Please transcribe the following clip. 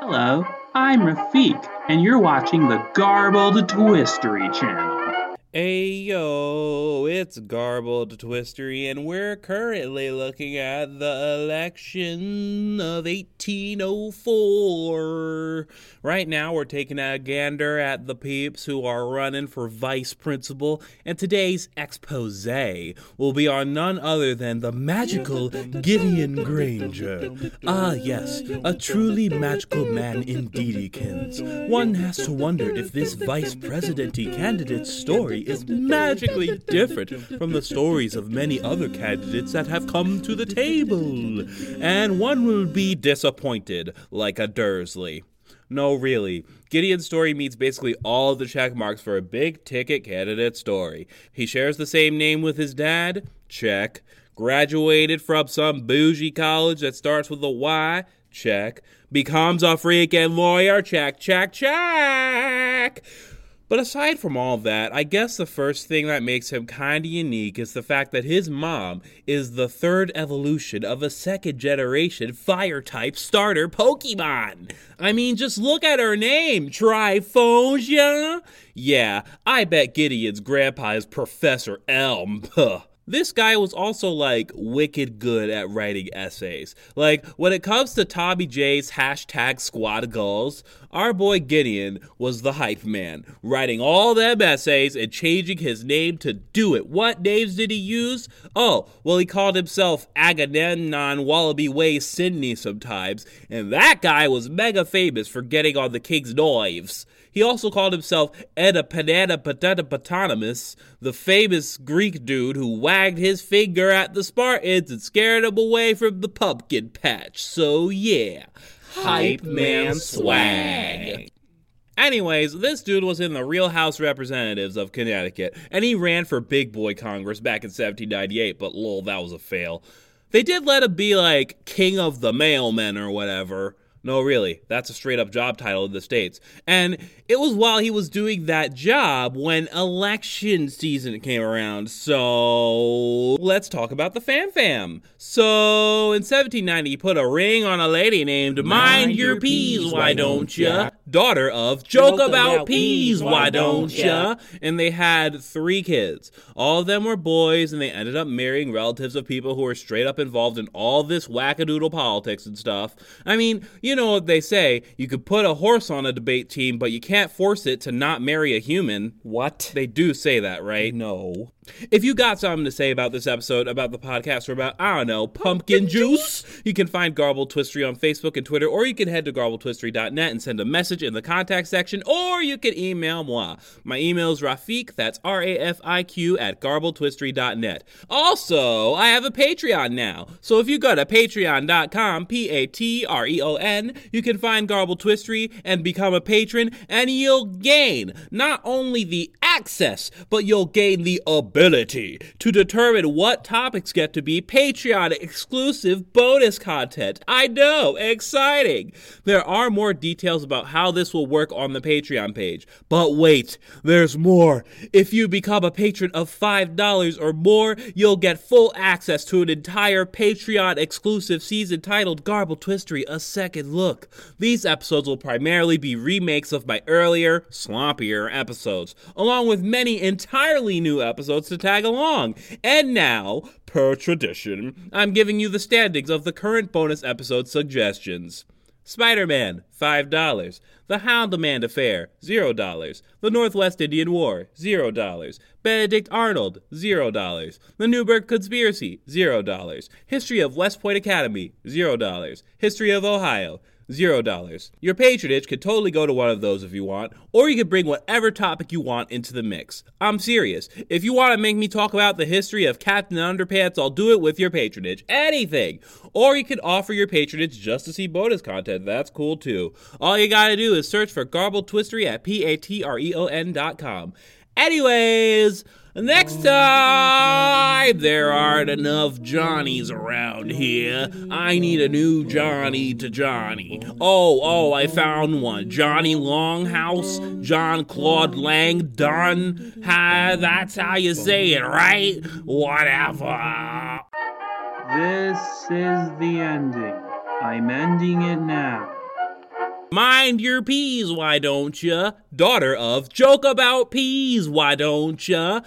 Hello, I'm Rafik, and you're watching the Garbled Twistery channel. Ayo, it's Garbled Twistery, and we're currently looking at the election of 1804. Right now, we're taking a gander at the peeps who are running for vice principal, and today's expose will be on none other than the magical Gideon Granger. Ah, yes, a truly magical man indeedykins. One has to wonder if this vice presidency candidate's story is magically different from the stories of many other candidates that have come to the table. And one will be disappointed, like a Dursley. No, really. Gideon's story meets basically all of the check marks for a big-ticket candidate story. He shares the same name with his dad? Check. Graduated from some bougie college that starts with a Y? Check. Becomes a freaking lawyer? Check, check, check! But aside from all that, I guess the first thing that makes him kinda unique is the fact that his mom is the third evolution of a second-generation fire-type starter Pokemon. I mean, just look at her name, Trifosia. Yeah, I bet Gideon's grandpa is Professor Elm. Puh. This guy was also, wicked good at writing essays. When it comes to Tommy J's hashtag squad goals, our boy Gideon was the hype man, writing all them essays and changing his name to do it. What names did he use? Oh, well, he called himself Agamemnon Wallaby Way Sydney sometimes, and that guy was mega famous for getting on the king's knives. He also called himself Edapanapotamus, the famous Greek dude who wagged his finger at the Spartans and scared them away from the pumpkin patch. So yeah, hype man swag. Anyways, this dude was in the Real House Representatives of Connecticut, and he ran for Big Boy Congress back in 1798, but lol, that was a fail. They did let him be King of the Mailmen or whatever. No, really, that's a straight-up job title in the States. And it was while he was doing that job when election season came around. So, let's talk about the fam. So, in 1790, he put a ring on a lady named Mind Your Peas, Why Don't Ya? Daughter of Joke About Peas, Why Don't Ya? And they had 3 kids. All of them were boys, and they ended up marrying relatives of people who were straight up involved in all this wackadoodle politics and stuff. I mean, you know what they say, you could put a horse on a debate team, but you can't force it to not marry a human. What? They do say that, right? No. If you got something to say about this episode, about the podcast, or about, I don't know, pumpkin juice, you can find Garbled Twistery on Facebook and Twitter, or you can head to garbledtwistery.net and send a message in the contact section, or you can email moi. My email is Rafik, that's RAFIQ, at garbledtwistery.net. Also, I have a Patreon now, so if you go to patreon.com, Patreon, you can find Garbled Twistery and become a patron, and you'll gain not only the access, but you'll gain the ability to determine what topics get to be Patreon exclusive bonus content. I know, exciting. There are more details about how this will work on the Patreon page. But wait, there's more. If you become a patron of $5 or more, you'll get full access to an entire Patreon exclusive season titled Garbled Twistery: A Second Look. These episodes will primarily be remakes of my earlier, sloppier episodes, along with many entirely new episodes to tag along. And now, per tradition, I'm giving you the standings of the current bonus episode suggestions. Spider-Man, $5. The Hound-Demand Affair, $0. The Northwest Indian War, $0. Benedict Arnold, $0. The Newburgh Conspiracy, $0. History of West Point Academy, $0. History of Ohio, $0. Your patronage could totally go to one of those if you want, or you could bring whatever topic you want into the mix. I'm serious. If you want to make me talk about the history of Captain Underpants, I'll do it with your patronage. Anything. Or you could offer your patronage just to see bonus content. That's cool too. All you gotta do is search for Garbled Twistery at patreon.com. Anyways, next time there aren't enough Johnnies around here, I need a new Johnny to Johnny. Oh, I found one. Johnny Longhouse, John-Claude Langdon. That's how you say it, right? Whatever. This is the ending. I'm ending it now. Mind your peas, why don't ya? Daughter of Joke About Peas, why don't ya?